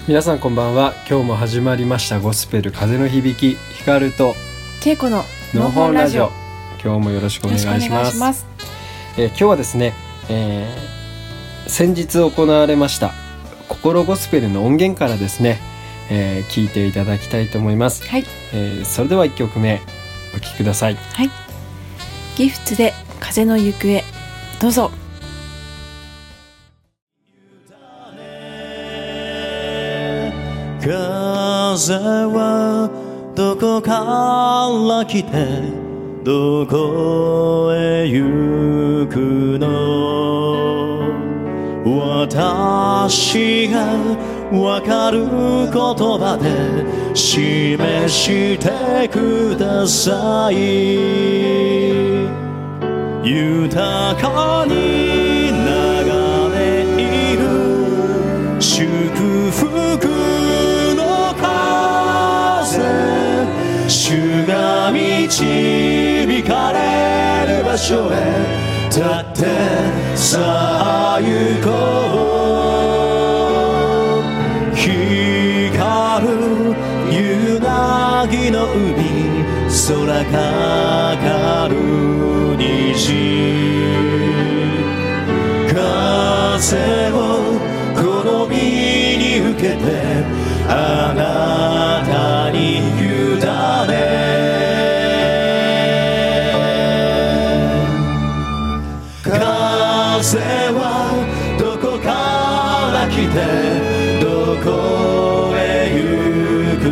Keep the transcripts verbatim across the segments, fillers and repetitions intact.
皆さんこんばんは。今日も始まりましたゴスペル風の響き、ヒカルとケイコののほんラジオ。今日もよろしくお願いします。 よろしくお願いします。 えー、今日はですね、えー、先日行われました心ゴスペルの音源からですね、えー、聞いていただきたいと思います。 はい、 えー、それではいっきょくめお聴きください。 はい、ギフツで風の行方、どうぞ。 風はどこから来てどこへ行くの、私がわかる言葉で示してください。豊かに流れいる祝福主が導かれる場所へ立ってさあ行こう。光る夕凪の海、空かかる虹、風を好みに受けてあなたに委ね、風はどこから来てどこへ行く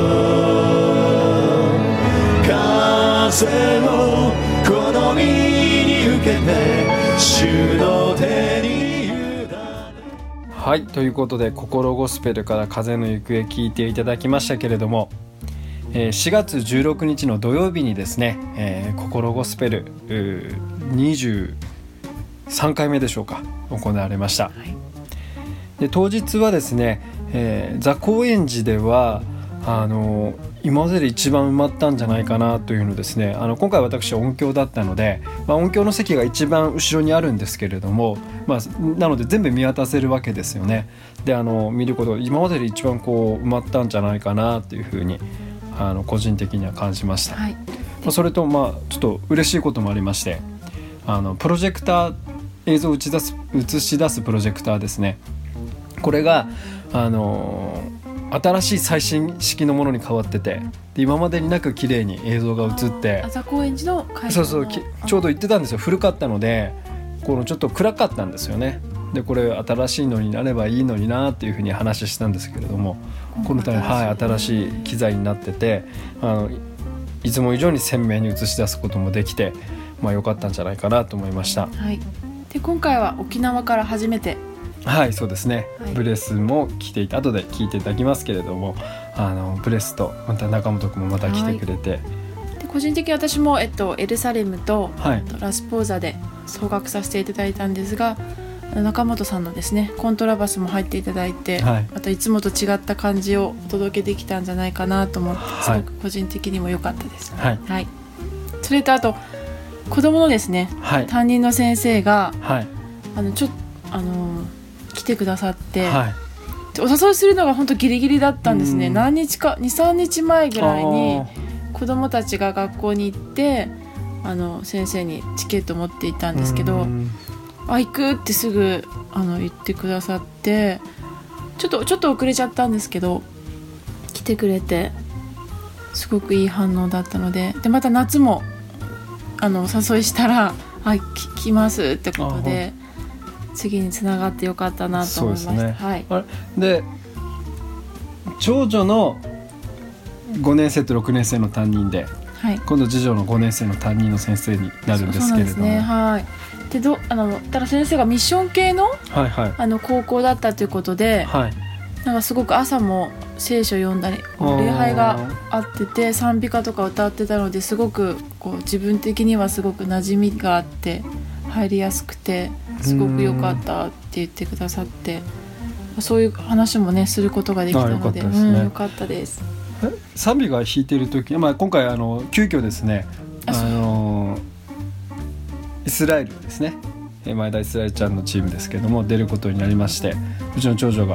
の、風を好みに受けて主の手に。 はい、ということで心ゴスペルから風の行方聞いていただきましたけれども、えー、しがつじゅうろくにちの土曜日にですね、えー、心ゴスペルにじゅうさんかいめでしょうか、行われました。はい、で当日はですね、えー、ザ・高円寺ではあの今までで一番埋まったんじゃないかなというのですね。あの今回私音響だったので、まあ、音響の席が一番後ろにあるんですけれども、まあ、なので全部見渡せるわけですよね。であの見ること今までで一番こう埋まったんじゃないかなというふうにあの個人的には感じました。はい、まあ、それとまあちょっと嬉しいこともありまして、あのプロジェクター映像を映し出す、映し出すプロジェクターですね。これがあの新しい最新式のものに変わってて、で今までになく綺麗に映像が映って、 ザ・高円寺の会場、 そうそう、ちょうど言ってたんですよ。古かったのでこのちょっと暗かったんですよね。でこれ新しいのになればいいのになっていうふうに話したんですけれども、このため、はい、新しい機材になってて、あのいつも以上に鮮明に映し出すこともできて、まあ、良かったんじゃないかなと思いました。 はい、で今回は沖縄から初めて、 はい、そうですね、 はい、 ブレスも来ていて、後で聞いていただきますけれども、あのブレスとまた中本君もまた来てくれて、はい、 で個人的に私も、えっと、エルサレム と,、 はい、 とラスポーザで奏楽させていただいたんですが、中本さんのですねコントラバスも入っていただいて、はい、またいつもと違った感じをお届けできたんじゃないかなと思って、すごく個人的にも良かったです。はいはい、それとあと子どものですね、はい、担任の先生が、はい、あのちょっとあの来てくださって、はい、お誘いするのが本当ギリギリだったんですね。何日か に,さん 日前ぐらいに子どもたちが学校に行ってあの先生にチケット持っていたんですけど、あ行くってすぐあの言ってくださって、ちょっとちょっと遅れちゃったんですけど来てくれてすごくいい反応だったので、でまた夏もあのお誘いしたらあ来ますってことで次につながってよかったなと思いました。そうですね、はい、あれで長女のごねん生とろくねん生の担任で、はい、今度次女のごねん生の担任の先生になるんですけれども、そうなんですね、はい、 でどあのただ先生がミッション系 の,、はいはい、あの高校だったということで、はい、なんかすごく朝も聖書読んだり礼拝があってて賛美歌とか歌ってたので、すごくこう自分的にはすごく馴染みがあって入りやすくてすごく良かったって言ってくださって、そういう話もねすることができたので、良かったですね、うん、良かったです。 賛美が弾いている時、まあ、今回あの急遽ですね、あのイスラエルですね、前田イスラエルちゃんのチームですけども出ることになりまして、うちの長女が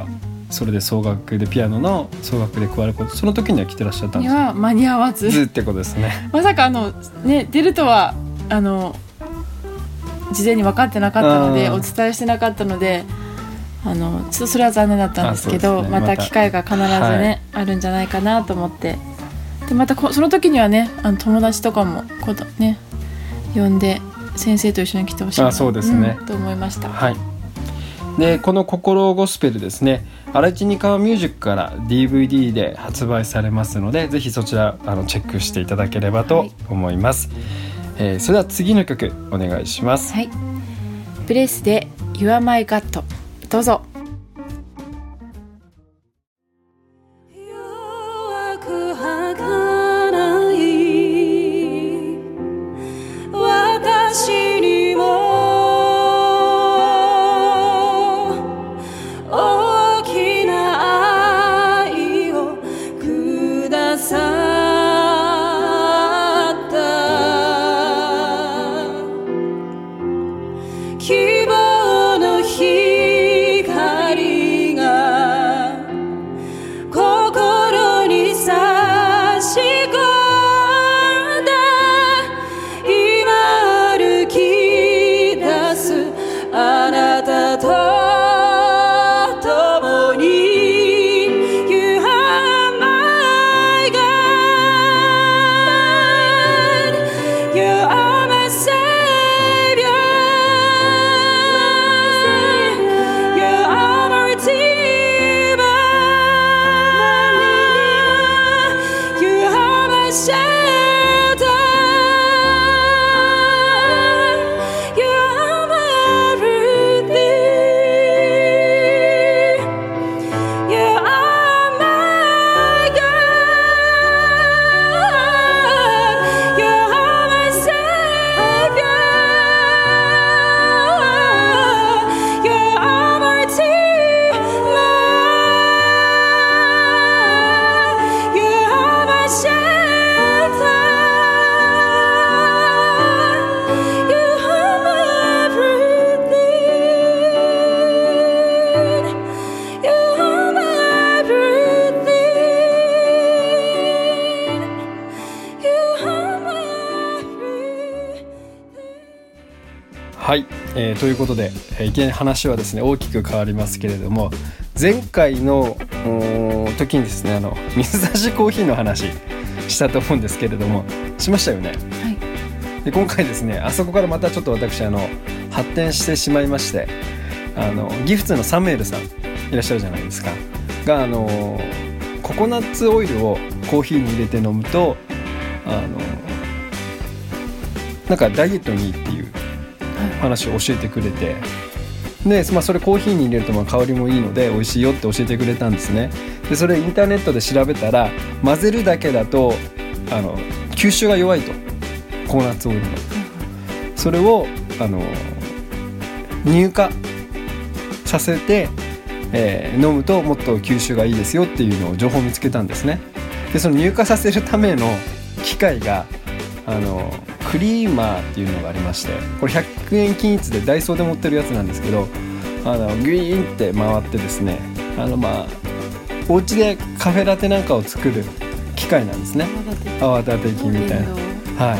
それで総楽でピアノの総楽で加わること、その時には来てらっしゃったんですか？ には間に合わずずってことですね。 まさかあの、ね、出るとはあの事前に分かってなかったので、お伝えしてなかったので、あのちょっとそれは残念だったんですけど、 ね、 また機会が必ずね、はい、あるんじゃないかなと思って、でまたこその時にはね、あの友達とかもこう、ね、呼んで先生と一緒に来てほしいな、 あ、そうですね、 うん、と思いました。 はい。でこの心ゴスペルですね、荒地に川ミュージックから ディーブイディー で発売されますので、ぜひそちらあのチェックしていただければと思います、はい。えー、それでは次の曲お願いします。 はい、ブレスで You are my God、 どうぞ。 はい、えー、ということで、えー、いきなり話はですね大きく変わりますけれども、前回の時にですね、あの水出しコーヒーの話したと思うんですけれども、しましたよね。 はい。 で今回ですね、あそこからまたちょっと私あの発展してしまいまして、あのギフツのサムエルさんいらっしゃるじゃないですかが、あのココナッツオイルをコーヒーに入れて飲むと、あのなんかダイエットにいいっていう話を教えてくれて、で、まあ、それコーヒーに入れるとまあ香りもいいので美味しいよって教えてくれたんですね。でそれインターネットで調べたら、混ぜるだけだとあの吸収が弱いと、ココナッツオイルの、それをあの乳化させて、えー、飲むともっと吸収がいいですよっていうのを情報を見つけたんですね。でその乳化させるための機械があのクリーマーっていうのがありまして、これひゃくえん均一でダイソーで持ってるやつなんですけど、あのグイーンって回ってですね、あのまあお家でカフェラテなんかを作る機械なんですね。泡立て器みたいな、はい、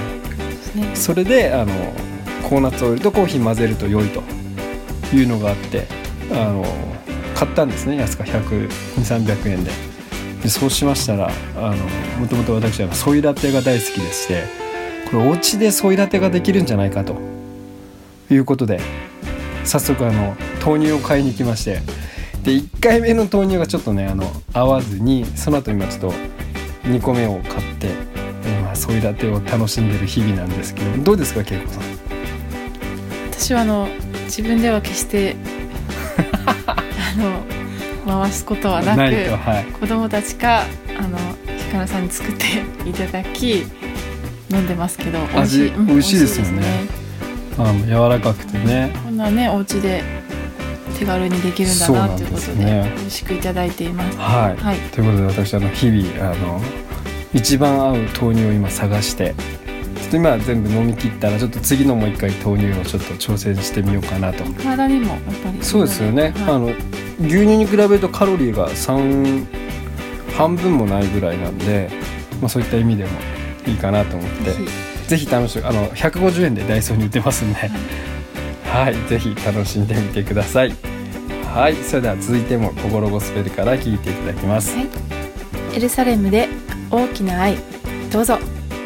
それであのココナッツオイルとコーヒー混ぜると良いというのがあって、あの買ったんですね、安かひゃく、にひゃく、さんびゃくえんで。でそうしましたら、あのもともと私はソイラテが大好きでして、これお家でソイラテができるんじゃないかということで、早速あの豆乳を買いに行きまして、でいっかいめの豆乳がちょっとねあの合わずに、その後今ちょっとにこめを買って、今ソイラテを楽しんでる日々なんですけど、どうですか恵子さん。 私はあの自分では決してあの回すことはなく、 ないと、はい、 子供たちかあのひかるさんに作っていただき飲んでますけど、美味しい、 味美味しいですよね。あの柔らかくてね、 こんなねお家で手軽にできるんだなということで、ね、美味しくいただいています。 はい、はい、ということで私あの日々あの一番合う豆乳を今探してっと今は全部飲み切ったらちょっと次のもう一回豆乳をちょっと挑戦してみようかなと。 体にもやっぱりそうですよね、はい、あの牛乳に比べるとカロリーがさん半分もないぐらいなんで、まあ、そういった意味でもいいかなと思ってぜひ楽しみあのひゃくごじゅうえんでダイソーに売ってますんで、はい、はい、ぜひ楽しんでみてください。はい、それでは続いても心ゴスペルから聴いていただきます、 はい、エルサレムで大きな愛、どうぞ。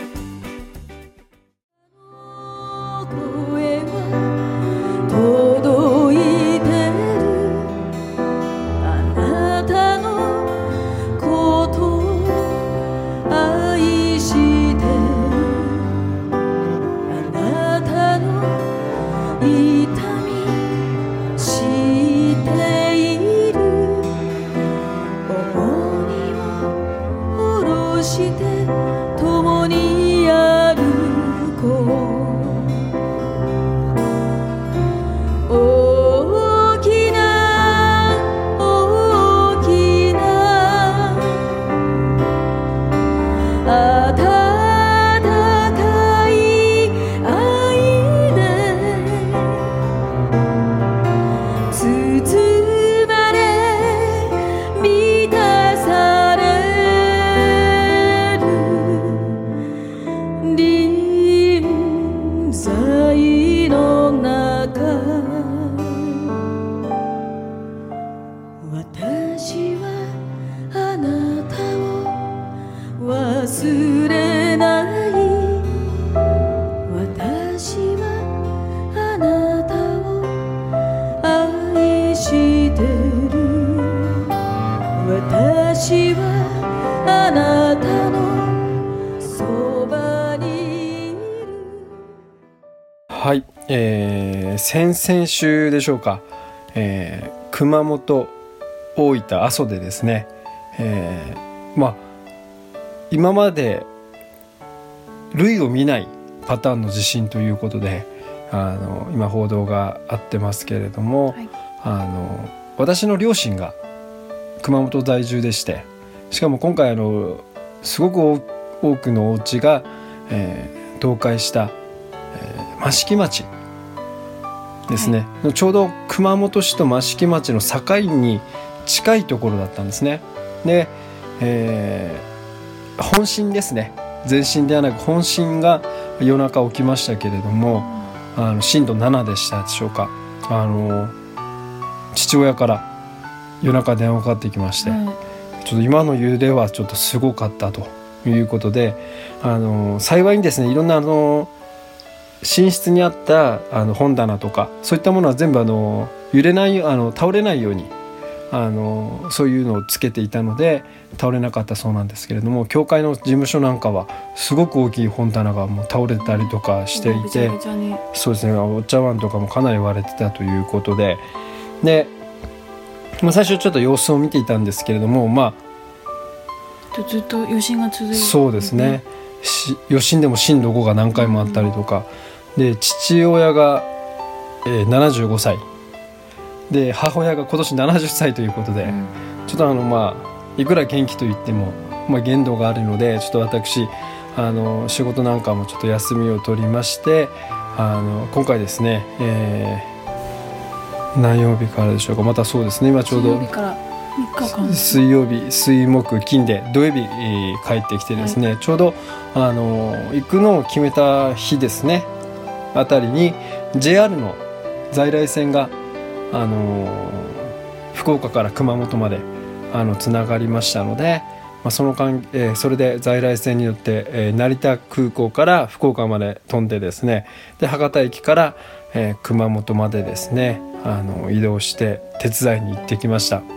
はい、えー、先々週でしょうか、えー、熊本、大分、阿蘇でですね、えー、まあ今まで類を見ないパターンの地震ということであの今報道があってますけれども、はい、あの私の両親が熊本在住でして、しかも今回あのすごく多くのお家が、えー、倒壊した、えー、益城町ですね、はい、ちょうど熊本市と益城町の境に近いところだったんですね。で、えー、本震ですね、前震ではなく本震が夜中起きましたけれども、あの震度ななでしたでしょうか。あの父親から夜中電話かかってきまして、うん、ちょっと今の揺れはちょっとすごかったということで、あの幸いにですね、いろんなあの寝室にあったあの本棚とかそういったものは全部あの揺れないあの倒れないようにあのそういうのをつけていたので倒れなかったそうなんですけれども、教会の事務所なんかはすごく大きい本棚がもう倒れたりとかしていて、そうですね、お茶碗とかもかなり割れてたということで、で、まあ、最初ちょっと様子を見ていたんですけれども、まあずっと余震が続いて、 そうですね、余震でも震度ごが何回もあったりとか、うん、で父親が、えー、ななじゅうごさいで母親が今年ななじゅっさいということで、うん、ちょっとあのまあいくら元気と言っても、まあ、限度があるので、ちょっと私あの仕事なんかもちょっと休みを取りまして、あの今回ですね、えー、何曜日からでしょうか、またそうですね、今ちょうど水曜日からみっかかん、 水曜日、水木金で土曜日、えー、帰ってきてですね、はい、ちょうどあの行くのを決めた日ですねあたりに ジェイアール の在来線があの福岡から熊本まであのつながりましたので、まあ、その間、えー、それで在来線によって、えー、成田空港から福岡まで飛んでですね、で博多駅から、えー、熊本までですねあの移動して手伝いに行ってきました、はい、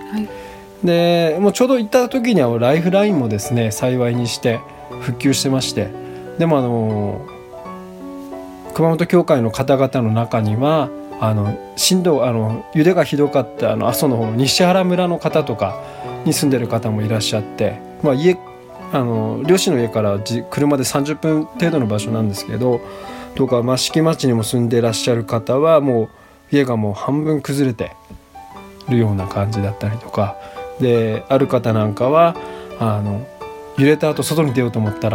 でもうちょうど行った時にはライフラインもですね幸いにして復旧してまして、でもあの熊本教会の方々の中にはあの震度あの揺れがひどかったあの阿蘇の方の西原村の方とかに住んでる方もいらっしゃって、まあ、家あの両親の家からじ車でさんじゅっぷん程度の場所なんですけど、とか益城町にも住んでいらっしゃる方はもう家がもう半分崩れてるような感じだったりとかで、ある方なんかはあの揺れた後外に出ようと思ったら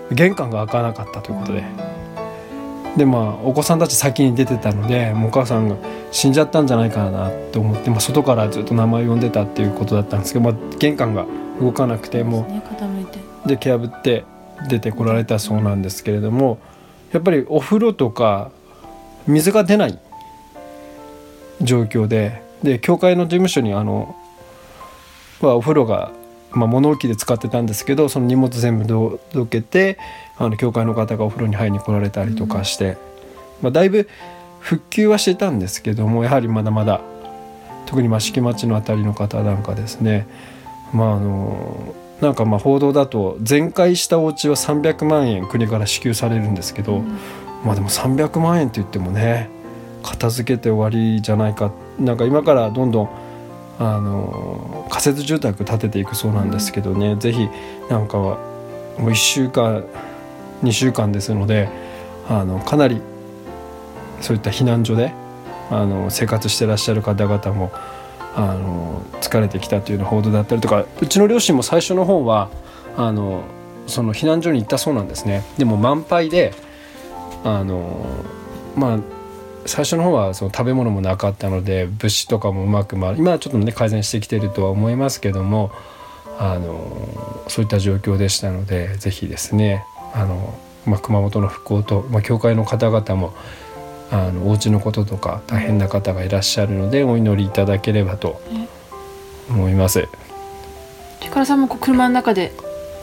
玄関が開かなかったということで、でまあお子さんたち先に出てたので、もうお母さんが死んじゃったんじゃないかなと思って、まあ、外からずっと名前を呼んでたっていうことだったんですけど、まあ、玄関が動かなくて、もうで蹴破って出てこられたそうなんですけれども、やっぱりお風呂とか水が出ない状況で、で教会の事務所にあのはお風呂が、まあ、物置で使ってたんですけど、その荷物全部届けて、あの教会の方がお風呂に入りに来られたりとかして、うん、まあ、だいぶ復旧はしてたんですけども、やはりまだまだ特に益城町のあたりの方なんかですね、まああのなんかまあ報道だと全壊したお家はさんびゃくまんえん国から支給されるんですけど、うん、まあでもさんびゃくまんえんって言ってもね、片付けて終わりじゃないか、なんか今からどんどんあの仮設住宅建てていくそうなんですけどね、うん、ぜひなんかはもういっしゅうかんにしゅうかんですので、あのかなりそういった避難所であの生活してらっしゃる方々もあの疲れてきたというような報道だったりとか、うちの両親も最初の方はあのその避難所に行ったそうなんですね。でも満杯であのまあ最初の方はその食べ物もなかったので物資とかもうまく回る、今はちょっとね改善してきているとは思いますけども、あのそういった状況でしたので、ぜひですねあの、まあ、熊本の復興と、まあ、教会の方々もあのお家のこととか大変な方がいらっしゃるのでお祈りいただければと思います。 力さんもこう車の中で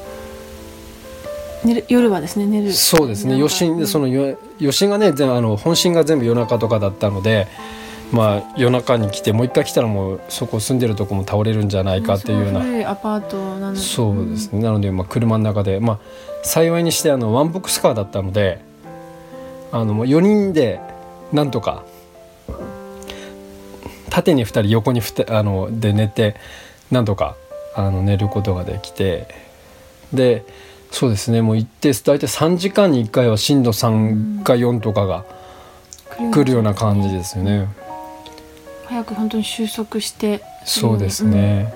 寝る、夜はですね寝る。 そうですね、余震、その余震がね全あの本震が全部夜中とかだったので、まあ、夜中に来てもう一回来たらもうそこ住んでるとこも倒れるんじゃないかっていうような、 古いアパートなので、 そうですね、なのでまあ車の中で、まあ、幸いにしてあのワンボックスカーだったので、あのもうよにんでなんとか縦にふたり横にふたりあので寝てなんとかあの寝ることができて、でそうですね、もう行って大体さんじかんにいっかいは震度さんかよんとかが来るような感じですよね。 早く本当に収束して。 そうですね、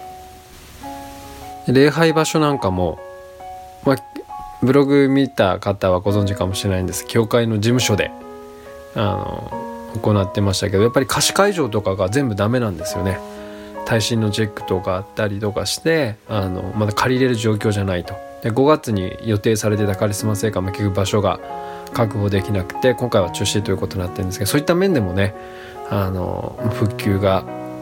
うん、礼拝場所なんかも、まあ、ブログ見た方はご存知かもしれないんです、教会の事務所であの行ってましたけど、やっぱり貸し会場とかが全部ダメなんですよね。耐震のチェックとかあったりとかしてあのまだ借りれる状況じゃないと。でごがつに予定されてたカリスマ聖火も結局場所が確保できなくて今回は中止ということになってるんですけど、そういった面でもねあの復旧が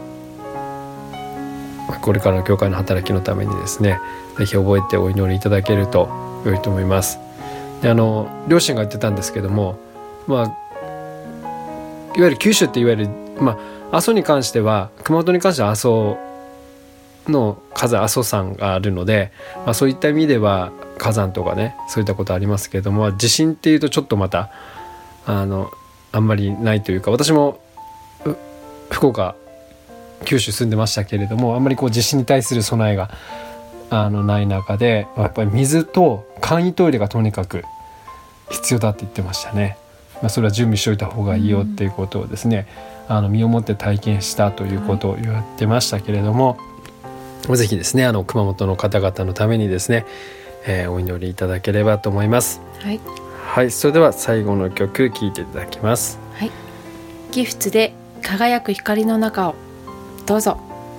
これからの教会の働きのためにですね、ぜひ覚えてお祈りいただけると良いと思います。であの両親が言ってたんですけども、まあ、いわゆる九州っていわゆる、まあ、阿蘇に関しては熊本に関しては阿蘇の火山阿蘇山があるので、まあ、そういった意味では火山とかねそういったことありますけれども、地震っていうとちょっとまたあのあんまりないというか、私も福岡九州住んでましたけれども、あんまりこう地震に対する備えがあのない中で、やっぱり水と簡易トイレがとにかく必要だって言ってましたね。まあ、それは準備しておいた方がいいよっていうことをですね、あの身をもって体験したということを言ってましたけれども、はい、ぜひですねあの熊本の方々のためにですね、えー、お祈りいただければと思います。 はい、 はい、それでは最後の曲聴いていただきます。 はい、ギフツで輝く光の中をどうぞ。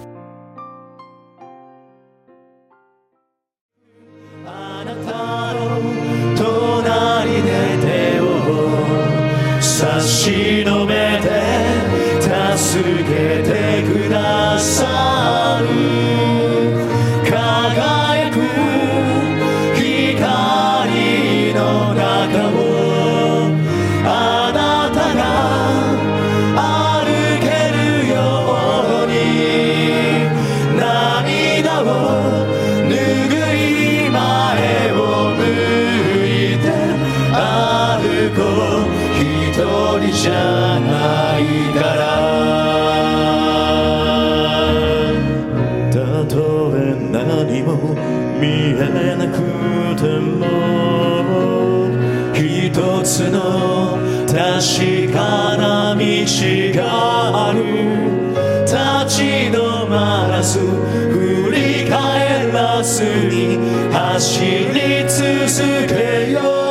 あなたの隣で手を差し伸べて助けてくださる、輝く光の中をあなたが歩けるように、涙を拭い前を向いて歩こう、一人じゃないから。たとえ何も見えなくても一つの確かな道がある、立ち止まらず振り返らスに走り続けよう。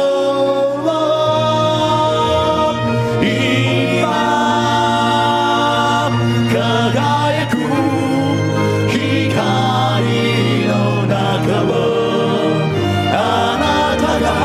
今輝く光の中をあなたが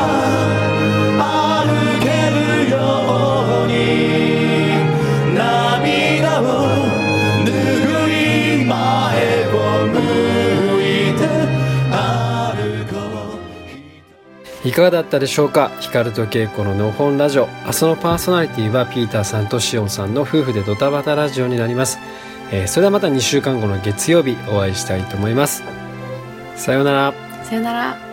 歩けるように、涙を拭い前を向いて歩こう。 いかがだったでしょうか。光と恵子ののほんラジオ、明日のパーソナリティはピーターさんとシオンさんの夫婦でドタバタラジオになります。えー、それではまたにしゅうかんごの月曜日お会いしたいと思います。さようなら。 さよなら。